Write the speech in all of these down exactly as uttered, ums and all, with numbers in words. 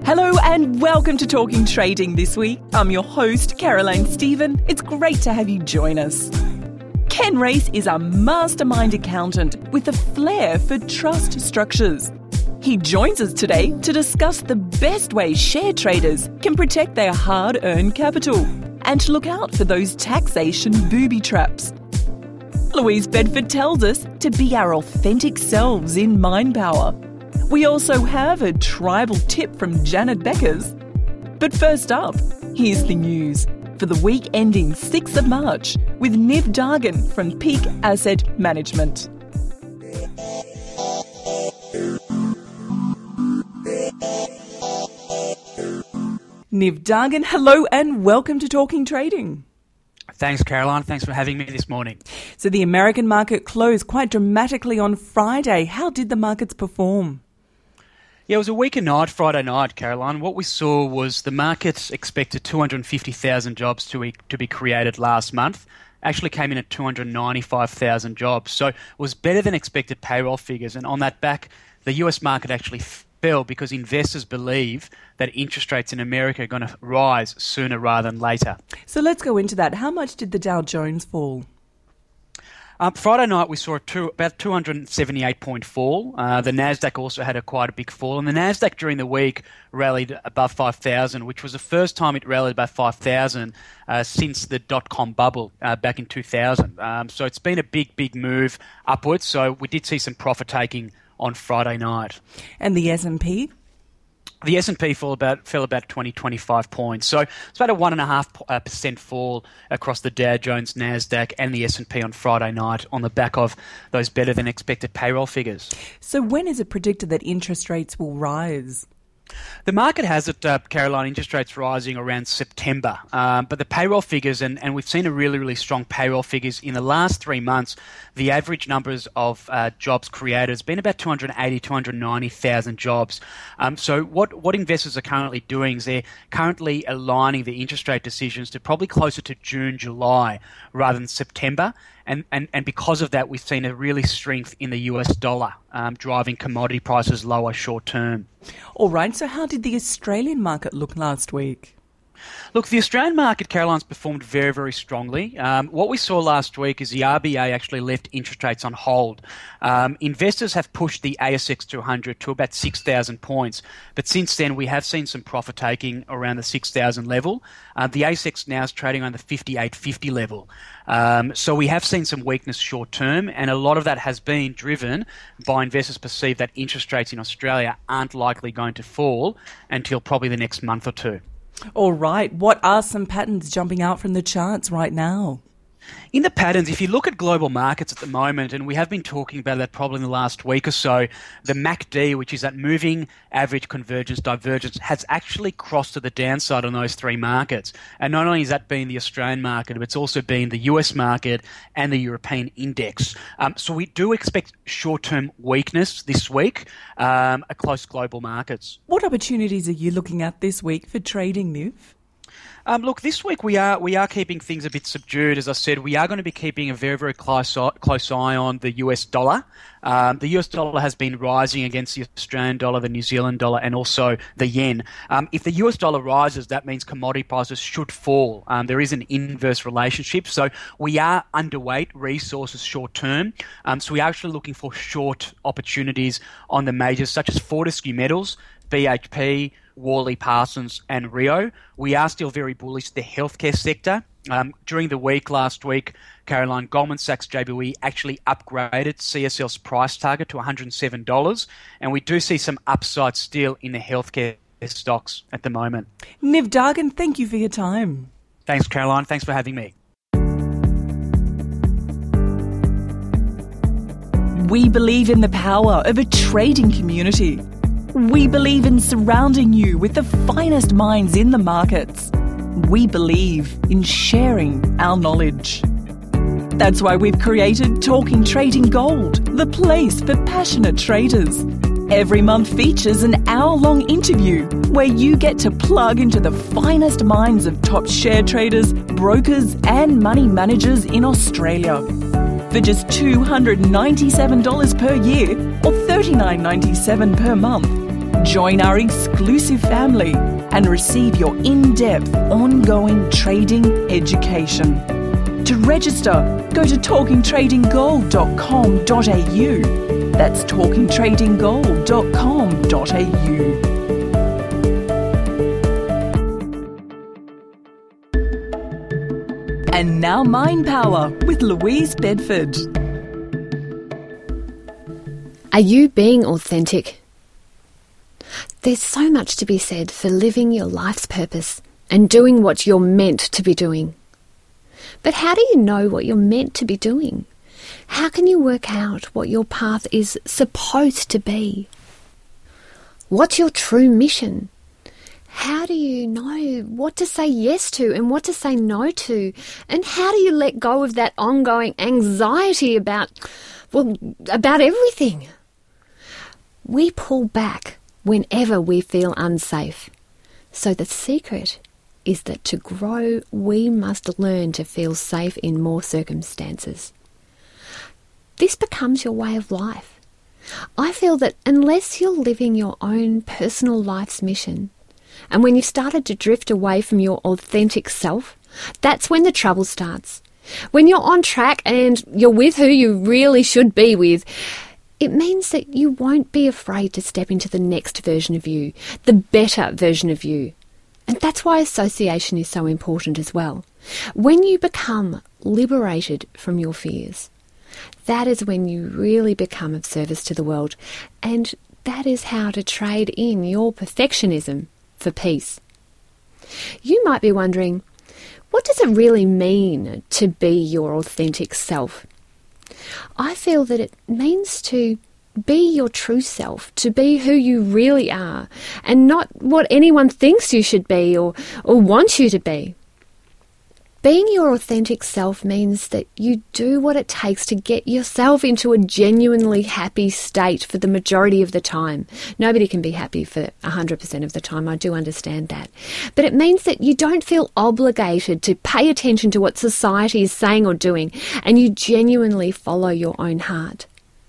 Hello and welcome to Talking Trading this week. I'm your host, Caroline Stephen. It's great to have you join us. Ken Race is a mastermind accountant with a flair for trust structures. He joins us today to discuss the best way share traders can protect their hard-earned capital and to look out for those taxation booby traps. Louise Bedford tells us to be our authentic selves in mind power. We also have a tribal tip from Janet Beckers. But first up, here's the news for the week ending sixth of March with Niv Dargan from Peak Asset Management. Niv Dargan, hello and welcome to Talking Trading. Thanks, Caroline. Thanks for having me this morning. So the American market closed quite dramatically on Friday. How did the markets perform? Yeah, it was a weaker night, Friday night, Caroline. What we saw was the market expected two hundred fifty thousand jobs to be, to be created last month. Actually came in at two hundred ninety-five thousand jobs. So it was better than expected payroll figures. And on that back, the U S market actually fell because investors believe that interest rates in America are going to rise sooner rather than later. So let's go into that. How much did the Dow Jones fall? Um, Friday night we saw a two, about two hundred seventy-eight point fall. Uh, the Nasdaq also had a quite a big fall, and the Nasdaq during the week rallied above five thousand, which was the first time it rallied above five thousand uh, since the dot-com bubble uh, back in two thousand. Um, so it's been a big, big move upwards. So we did see some profit taking on Friday night. And the S and P? The S and P fell about fell about twenty, twenty-five points. So it's about a one point five percent fall across the Dow Jones, Nasdaq and the S and P on Friday night on the back of those better than expected payroll figures. So when is it predicted that interest rates will rise? The market has it, uh, Caroline, interest rates rising around September. Um, but the payroll figures, and, and we've seen a really, really strong payroll figures in the last three months, the average numbers of uh, jobs created has been about two hundred eighty, two hundred ninety thousand jobs. Um, so what, what investors are currently doing is they're currently aligning the interest rate decisions to probably closer to June, July rather than September. And, and, and because of that, we've seen a really strength in the U S dollar, um, driving commodity prices lower short term. All right, so how did the Australian market look last week? Look, the Australian market, Caroline's performed very, very strongly. Um, what we saw last week is the R B A actually left interest rates on hold. Um, investors have pushed the A S X two hundred to about six thousand points, but since then we have seen some profit taking around the six thousand level. Uh, the A S X now is trading on the fifty-eight fifty level. Um, so we have seen some weakness short term, and a lot of that has been driven by investors perceive that interest rates in Australia aren't likely going to fall until probably the next month or two. All right. What are some patterns jumping out from the charts right now? In the patterns, if you look at global markets at the moment, and we have been talking about that probably in the last week or so, the M A C D, which is that moving average convergence divergence, has actually crossed to the downside on those three markets. And not only has that been the Australian market, but it's also been the U S market and the European index. Um, so we do expect short-term weakness this week um, across global markets. What opportunities are you looking at this week for trading, Niv? Um, look, this week we are we are keeping things a bit subdued. As I said, we are going to be keeping a very, very close eye, close eye on the U S dollar. Um, the U S dollar has been rising against the Australian dollar, the New Zealand dollar, and also the yen. Um, if the U S dollar rises, that means commodity prices should fall. Um, there is an inverse relationship. So we are underweight resources short term. Um, so we are actually looking for short opportunities on the majors such as Fortescue Metals, B H P, Worley Parsons and Rio. We are still very bullish the healthcare sector. Um, during the week, last week, Caroline, Goldman Sachs J B W actually upgraded C S L's price target to one hundred seven dollars, and we do see some upside still in the healthcare stocks at the moment. Niv Dargan, thank you for your time. Thanks, Caroline. Thanks for having me. We believe in the power of a trading community. We believe in surrounding you with the finest minds in the markets. We believe in sharing our knowledge. That's why we've created Talking Trading Gold, the place for passionate traders. Every month features an hour-long interview where you get to plug into the finest minds of top share traders, brokers and money managers in Australia. For just two hundred ninety-seven dollars per year or thirty-nine dollars ninety-seven per month, Join our exclusive family and receive your in-depth, ongoing trading education. To register, go to talking trading gold dot com dot a u. That's talking trading gold dot com dot a u. And now Mind Power with Louise Bedford. Are you being authentic? There's so much to be said for living your life's purpose and doing what you're meant to be doing. But how do you know what you're meant to be doing? How can you work out what your path is supposed to be? What's your true mission? How do you know what to say yes to and what to say no to? And how do you let go of that ongoing anxiety about, well, about everything? We pull back whenever we feel unsafe. So the secret is that to grow, we must learn to feel safe in more circumstances. This becomes your way of life. I feel that unless you're living your own personal life's mission, and when you've started to drift away from your authentic self, that's when the trouble starts. When you're on track and you're with who you really should be with, it means that you won't be afraid to step into the next version of you, the better version of you. And that's why association is so important as well. When you become liberated from your fears, that is when you really become of service to the world. And that is how to trade in your perfectionism for peace. You might be wondering, what does it really mean to be your authentic self? I feel that it means to be your true self, to be who you really are, and not what anyone thinks you should be or, or wants you to be. Being your authentic self means that you do what it takes to get yourself into a genuinely happy state for the majority of the time. Nobody can be happy for one hundred percent of the time, I do understand that. But it means that you don't feel obligated to pay attention to what society is saying or doing, and you genuinely follow your own heart.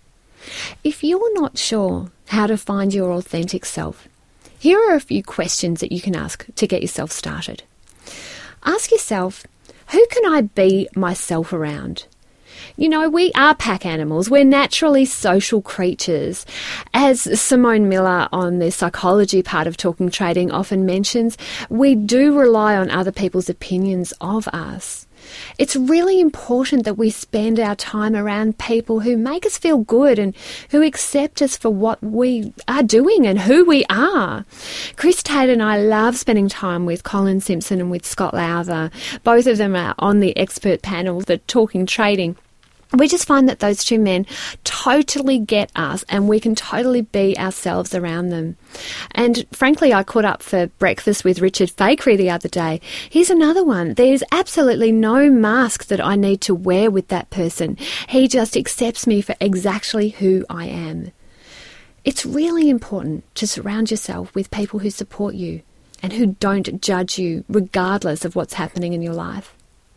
If you're not sure how to find your authentic self, here are a few questions that you can ask to get yourself started. Ask yourself, who can I be myself around? You know, we are pack animals. We're naturally social creatures. As Simone Miller on the psychology part of Talking Trading often mentions, we do rely on other people's opinions of us. It's really important that we spend our time around people who make us feel good and who accept us for what we are doing and who we are. Chris Tate and I love spending time with Colin Simpson and with Scott Lowther. Both of them are on the expert panel for Talking Trading. We just find that those two men totally get us and we can totally be ourselves around them. And frankly, I caught up for breakfast with Richard Fakery the other day. He's another one. There's absolutely no mask that I need to wear with that person. He just accepts me for exactly who I am. It's really important to surround yourself with people who support you and who don't judge you regardless of what's happening in your life.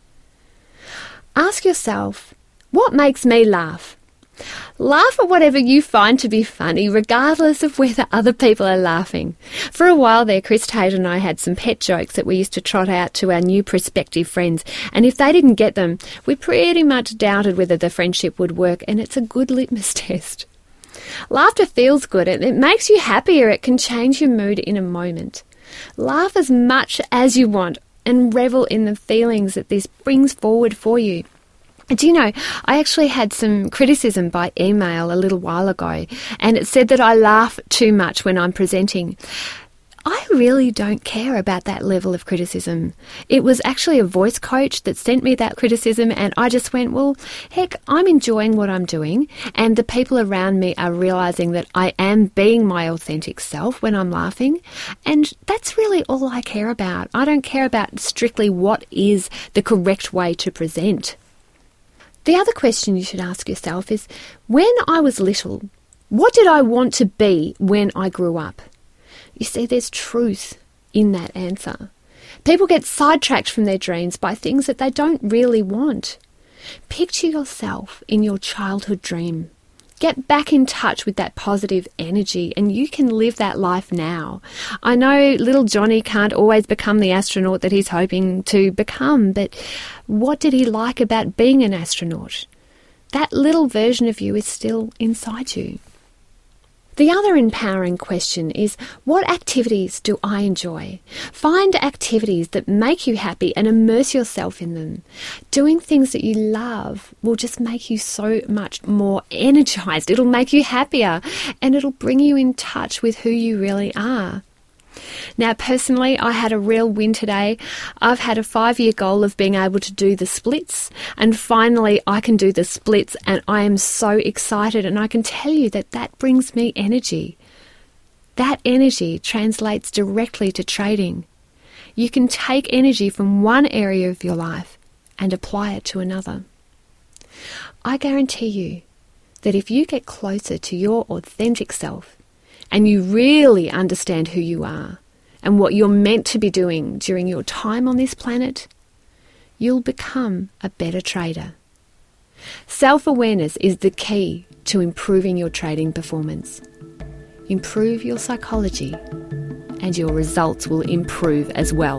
Ask yourself, what makes me laugh? Laugh at whatever you find to be funny, regardless of whether other people are laughing. For a while there, Chris Tate and I had some pet jokes that we used to trot out to our new prospective friends, and if they didn't get them, we pretty much doubted whether the friendship would work, and it's a good litmus test. Laughter feels good, and it makes you happier. It can change your mood in a moment. Laugh as much as you want and revel in the feelings that this brings forward for you. Do you know, I actually had some criticism by email a little while ago, and it said that I laugh too much when I'm presenting. I really don't care about that level of criticism. It was actually a voice coach that sent me that criticism, and I just went, well, heck, I'm enjoying what I'm doing, and the people around me are realising that I am being my authentic self when I'm laughing, and that's really all I care about. I don't care about strictly what is the correct way to present. The other question you should ask yourself is, when I was little, what did I want to be when I grew up? You see, there's truth in that answer. People get sidetracked from their dreams by things that they don't really want. Picture yourself in your childhood dream. Get back in touch with that positive energy and you can live that life now. I know little Johnny can't always become the astronaut that he's hoping to become, but what did he like about being an astronaut? That little version of you is still inside you. The other empowering question is, what activities do I enjoy? Find activities that make you happy and immerse yourself in them. Doing things that you love will just make you so much more energized. It'll make you happier and it'll bring you in touch with who you really are. Now, personally, I had a real win today. I've had a five-year goal of being able to do the splits, and finally I can do the splits, and I am so excited, and I can tell you that that brings me energy. That energy translates directly to trading. You can take energy from one area of your life and apply it to another. I guarantee you that if you get closer to your authentic self, and you really understand who you are and what you're meant to be doing during your time on this planet, you'll become a better trader. Self-awareness is the key to improving your trading performance. Improve your psychology and your results will improve as well.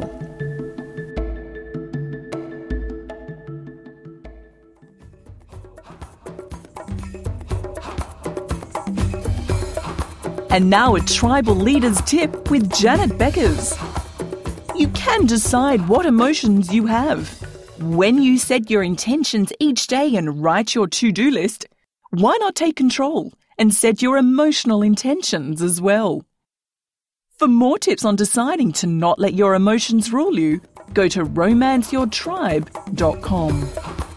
And now a Tribal Leaders Tip with Janet Beckers. You can decide what emotions you have. When you set your intentions each day and write your to-do list, why not take control and set your emotional intentions as well? For more tips on deciding to not let your emotions rule you, go to romance your tribe dot com.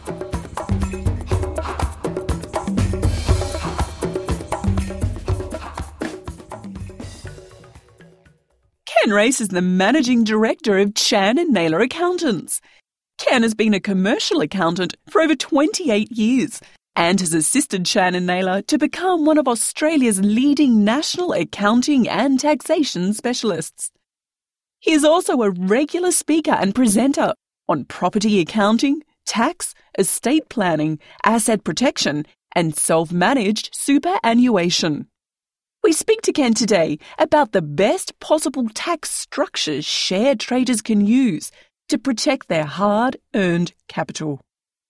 Ken Race is the Managing Director of Chan and Naylor Accountants. Ken has been a commercial accountant for over twenty-eight years and has assisted Chan and Naylor to become one of Australia's leading national accounting and taxation specialists. He is also a regular speaker and presenter on property accounting, tax, estate planning, asset protection, and self-managed superannuation. We speak to Ken today about the best possible tax structures share traders can use to protect their hard-earned capital.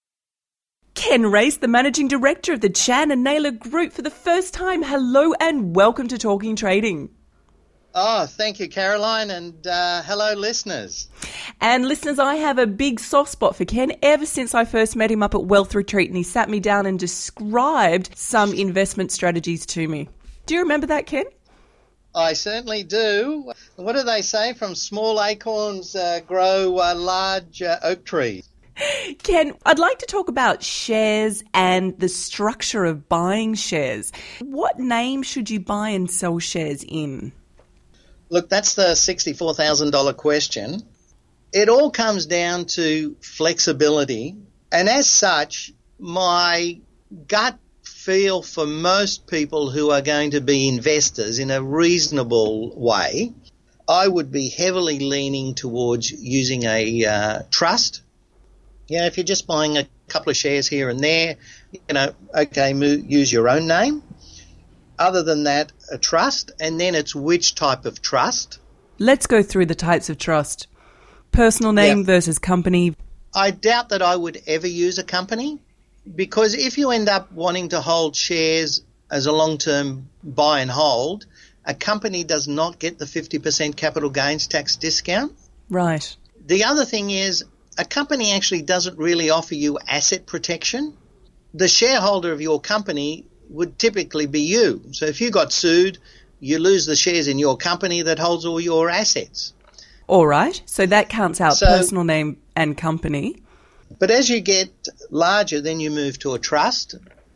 Ken Race, the Managing Director of the Chan and Naylor Group, for the first time. Hello and welcome to Talking Trading. Oh, thank you, Caroline, and uh, hello, listeners. And listeners, I have a big soft spot for Ken ever since I first met him up at Wealth Retreat and he sat me down and described some investment strategies to me. Do you remember that, Ken? I certainly do. What do they say? From small acorns uh, grow uh, large uh, oak trees. Ken, I'd like to talk about shares and the structure of buying shares. What name should you buy and sell shares in? Look, that's the sixty-four thousand dollars question. It all comes down to flexibility. And as such, my gut feel for most people who are going to be investors in a reasonable way, I would be heavily leaning towards using a uh, trust. You know, if you're just buying a couple of shares here and there, you know, okay, move, use your own name. Other than that, a trust, and then it's which type of trust. Let's go through the types of trust. Personal name yeah. versus company. I doubt that I would ever use a company. Because if you end up wanting to hold shares as a long-term buy and hold, a company does not get the fifty percent capital gains tax discount. Right. The other thing is a company actually doesn't really offer you asset protection. The shareholder of your company would typically be you. So if you got sued, you lose the shares in your company that holds all your assets. All right. So that counts out so, personal name and company. But as you get larger, then you move to a trust.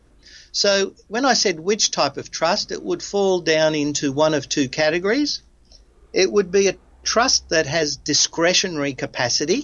So when I said which type of trust, it would fall down into one of two categories. It would be a trust that has discretionary capacity.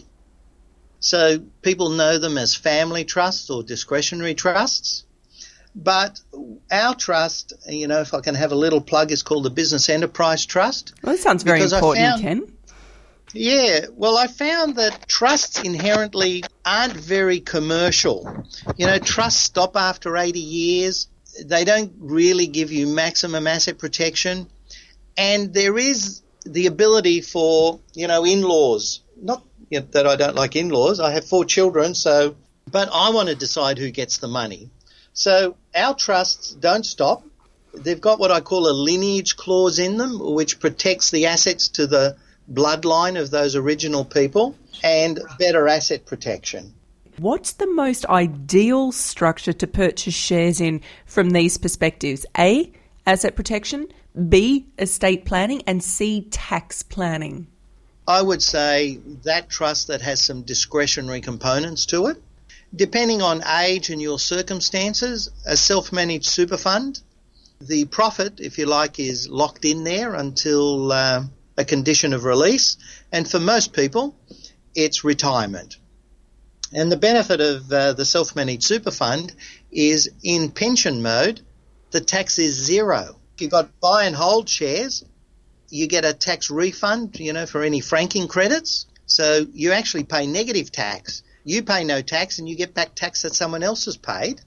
So people know them as family trusts or discretionary trusts. But our trust, you know, if I can have a little plug, is called the Business Enterprise Trust. Well, that sounds very important, found, Ken. Yeah, well, I found that trusts inherently aren't very commercial. You know, trusts stop after eighty years. They don't really give you maximum asset protection. And there is the ability for, you know, in-laws. Not you know, that I don't like in-laws. I have four children, so, but I want to decide who gets the money. So our trusts don't stop. They've got what I call a lineage clause in them, which protects the assets to the bloodline of those original people, and better asset protection. What's the most ideal structure to purchase shares in from these perspectives? A, asset protection, B, estate planning, and C, tax planning. I would say that trust that has some discretionary components to it. Depending on age and your circumstances, a self-managed super fund, the profit, if you like, is locked in there until uh, a condition of release. And for most people, it's retirement. And the benefit of uh, the self-managed super fund is in pension mode, the tax is zero. If you've got buy and hold shares, you get a tax refund, you know, for any franking credits. So you actually pay negative tax. You pay no tax and you get back tax that someone else has paid.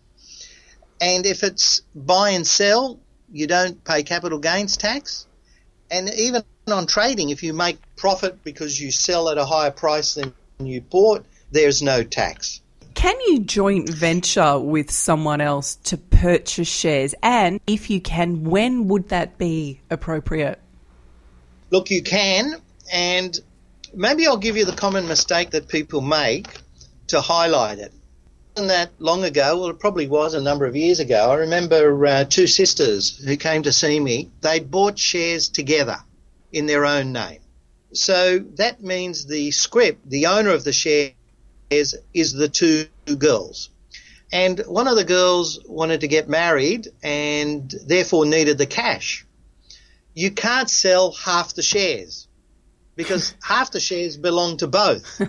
And if it's buy and sell, you don't pay capital gains tax. And even on trading, if you make profit because you sell at a higher price than you bought, there's no tax. Can you joint venture with someone else to purchase shares? And if you can, when would that be appropriate? Look, you can, and maybe I'll give you the common mistake that people make to highlight it. Not that long ago, well, it probably was a number of years ago, I remember uh, two sisters who came to see me. They'd bought shares together in their own name. So that means the scrip, the owner of the shares, is, is the two girls. And one of the girls wanted to get married and therefore needed the cash. You can't sell half the shares because half the shares belong to both.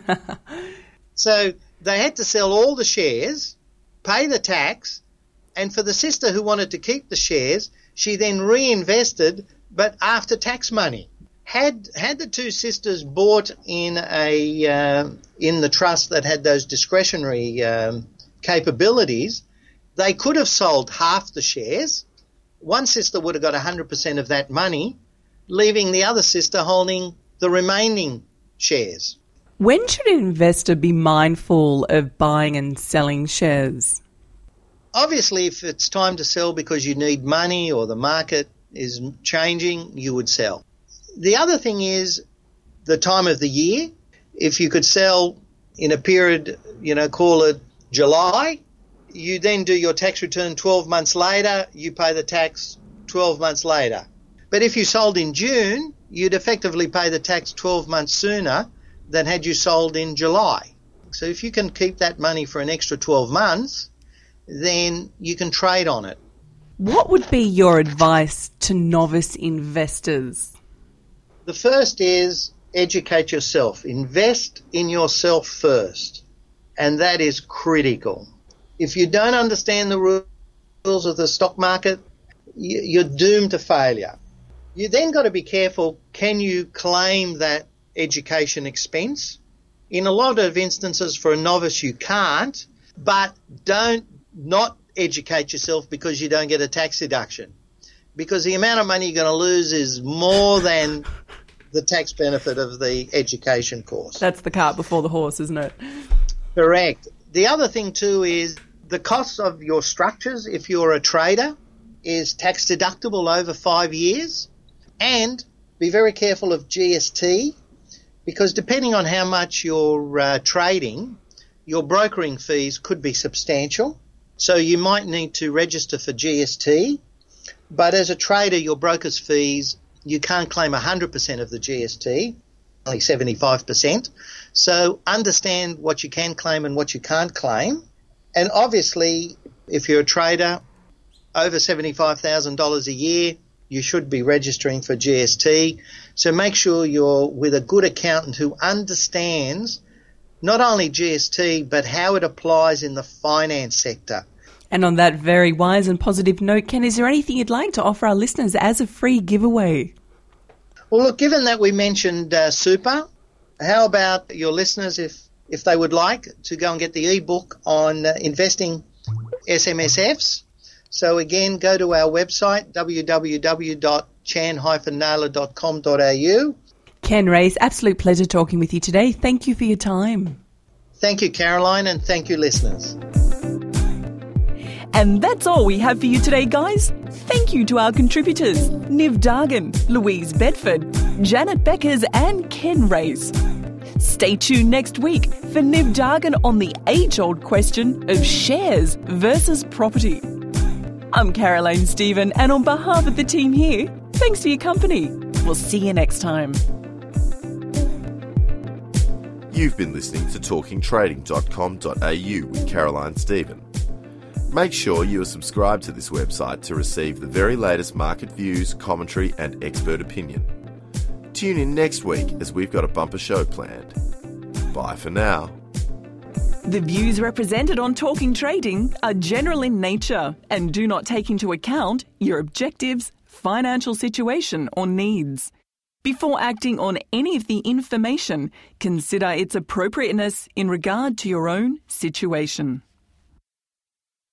So they had to sell all the shares, pay the tax, and for the sister who wanted to keep the shares, she then reinvested, but after tax money. Had had the two sisters bought in a uh, in the trust that had those discretionary um, capabilities, they could have sold half the shares. One sister would have got one hundred percent of that money, leaving the other sister holding the remaining shares. When should an investor be mindful of buying and selling shares? Obviously, if it's time to sell because you need money or the market is changing, you would sell. The other thing is the time of the year. If you could sell in a period, you know, call it July, you then do your tax return twelve months later, you pay the tax twelve months later. But if you sold in June, you'd effectively pay the tax twelve months sooner than had you sold in July. So if you can keep that money for an extra twelve months, then you can trade on it. What would be your advice to novice investors? The first is educate yourself. Invest in yourself first, and that is critical. If you don't understand the rules of the stock market, you're doomed to failure. You then got to be careful, can you claim that education expense? In a lot of instances for a novice you can't, but don't not educate yourself because you don't get a tax deduction. Because the amount of money you're going to lose is more than the tax benefit of the education course. That's the cart before the horse, isn't it? Correct. The other thing too is the cost of your structures, if you're a trader, is tax deductible over five years. And be very careful of G S T, because depending on how much you're uh, trading, your brokering fees could be substantial. So you might need to register for G S T. But as a trader, your broker's fees, you can't claim one hundred percent of the G S T, only seventy-five percent. So understand what you can claim and what you can't claim. And obviously, if you're a trader, over seventy-five thousand dollars a year, you should be registering for G S T. So make sure you're with a good accountant who understands not only G S T, but how it applies in the finance sector. And on that very wise and positive note, Ken, is there anything you'd like to offer our listeners as a free giveaway? Well, look, given that we mentioned uh, super, how about your listeners, if, if they would like, to go and get the ebook on uh, investing S M S Fs? So again, go to our website, w w w dot chan dash naylor dot com dot a u. Ken Race, absolute pleasure talking with you today. Thank you for your time. Thank you, Caroline, and thank you, listeners. And that's all we have for you today, guys. Thank you to our contributors, Niv Dargan, Louise Bedford, Janet Beckers and Ken Race. Stay tuned next week for Niv Dargan on the age-old question of shares versus property. I'm Caroline Stephen, and on behalf of the team here, thanks for your company. We'll see you next time. You've been listening to talking trading dot com dot a u with Caroline Stephen. Make sure you are subscribed to this website to receive the very latest market views, commentary and expert opinion. Tune in next week as we've got a bumper show planned. Bye for now. The views represented on Talking Trading are general in nature and do not take into account your objectives, financial situation or needs. Before acting on any of the information, consider its appropriateness in regard to your own situation.